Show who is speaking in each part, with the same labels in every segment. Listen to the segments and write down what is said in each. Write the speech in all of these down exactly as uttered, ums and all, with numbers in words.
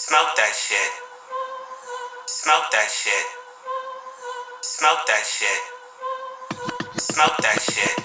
Speaker 1: Smoke that shit. Smoke that shit. Smoke that shit. Smoke that shit.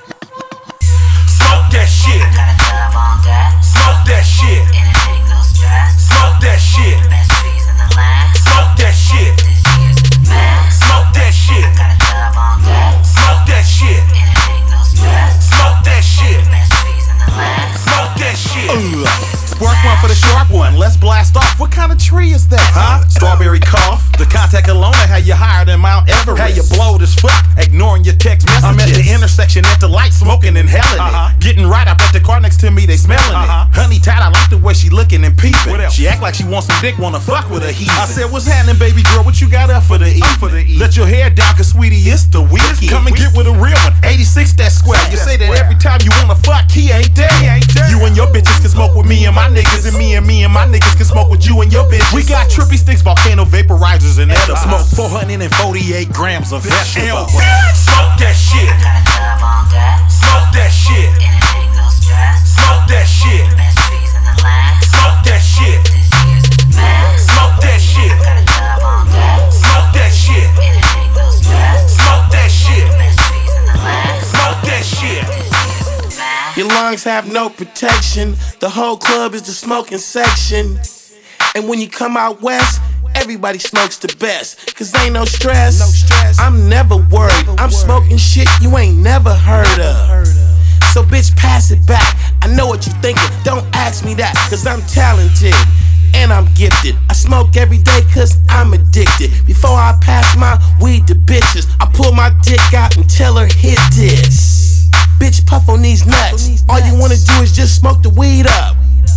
Speaker 1: Smoke that shit.
Speaker 2: Got a club on deck.
Speaker 1: Smoke that shit.
Speaker 2: Energetic, no stress.
Speaker 1: Smoke that shit.
Speaker 2: Best trees in the land.
Speaker 1: Smoke that shit.
Speaker 2: This year's the best.
Speaker 1: Smoke that shit.
Speaker 2: Got a club on deck.
Speaker 1: Smoke that shit.
Speaker 2: Energetic, no stress.
Speaker 1: Smoke that shit.
Speaker 2: Best trees in the land.
Speaker 1: Smoke that shit.
Speaker 3: Spark one for the sharp one, let's blast off. What kind of tree is that, huh? Strawberry cough. The contact alone had you higher than Mount Everest. Had you blowed as fuck, ignoring your text messages. I'm at the intersection at the light, smoking and helling uh-huh. it. Getting right up at the car next to me, they smelling uh-huh. it. Honey tight, I like the way she looking and peeping. She act like she wants some dick, wanna fuck with a heathen. I said, what's happening, baby girl? What you got up for the evening? For the evening. Let your hair down, cause sweetie, it's the weekend. Come and get with a real one. eighty-six that square. You say that every time you wanna fuck, he ain't there. He ain't there. You and your bitches can smoke with me and my niggas, and me and me and my niggas can smoke with you and your bitches. We got trippy sticks, volcano vaporizers, and edibles. Smoke four hundred forty-eight grams of vegetables.
Speaker 1: Smoke that shit.
Speaker 2: Got a club on deck.
Speaker 1: Smoke that shit.
Speaker 2: Energetic, no stress.
Speaker 1: Smoke that shit.
Speaker 2: Best trees in the land.
Speaker 1: Smoke that shit.
Speaker 2: This year's the best.
Speaker 1: Smoke that shit.
Speaker 2: Got a club on deck.
Speaker 1: Smoke that shit.
Speaker 2: Energetic, no stress.
Speaker 1: Smoke that shit.
Speaker 2: Best trees in the land.
Speaker 1: Smoke that shit.
Speaker 2: This year's the best.
Speaker 4: Your lungs have no protection. The whole club is the smoking section. And when you come out west, everybody smokes the best. Cause ain't no stress. No stress. I'm never worried. Never I'm worried. Smoking shit you ain't never heard never of. Heard of. So bitch, pass it back. I know what you thinking. Don't ask me that. Cause I'm talented. And I'm gifted. I smoke every day cause I'm addicted. Before I pass my weed to bitches, I pull my dick out and tell her hit this. Bitch, puff on these nuts. All you wanna do is just smoke the weed up.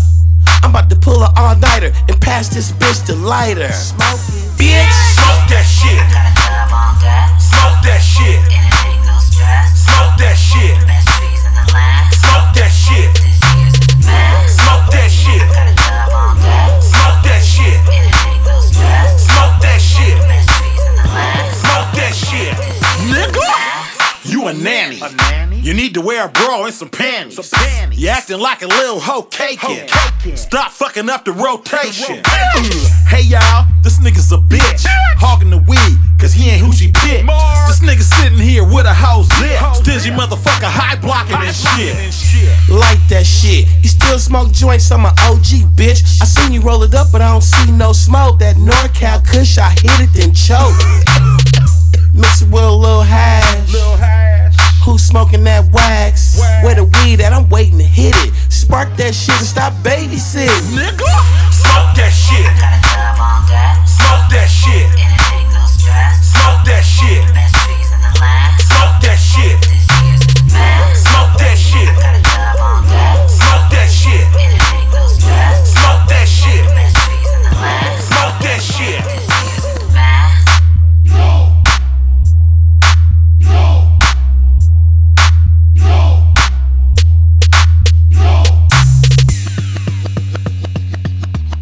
Speaker 4: I'm about to pull an all-nighter and pass this bitch the lighter. Bitch,
Speaker 1: smoke that shit.
Speaker 2: Got a club on deck.
Speaker 1: Smoke that shit.
Speaker 2: Energetic, no stress.
Speaker 1: Smoke that shit.
Speaker 2: Best trees in the land.
Speaker 1: Smoke that shit.
Speaker 2: This year's the best.
Speaker 1: Smoke that shit.
Speaker 2: Got a club on deck.
Speaker 1: Smoke that shit.
Speaker 2: Energetic, no stress.
Speaker 1: Smoke that shit.
Speaker 2: Best trees in the land.
Speaker 1: Smoke that shit.
Speaker 3: Nigga, you a nanny. A nanny? You need to wear a bra and some panties. Some panties. You acting like a little hoe caking. Stop fucking up the rotation. Hey y'all, this nigga's a bitch. Hogging the weed, cause he ain't who she picked. This nigga sitting here with a whole zip. Stingy motherfucker high blocking and shit.
Speaker 4: Light that shit. You still smoke joints, I'm an O G, bitch. I seen you roll it up, but I don't see no smoke. That NorCal Kush, I hit it then choke. Mix it with a little hash.
Speaker 3: Little hash.
Speaker 4: Who's smoking that wax?
Speaker 3: Wax.
Speaker 4: Where the weed at? I'm waiting to hit it. Spark that shit and stop babysitting.
Speaker 3: Nigga,
Speaker 1: Smoke that shit.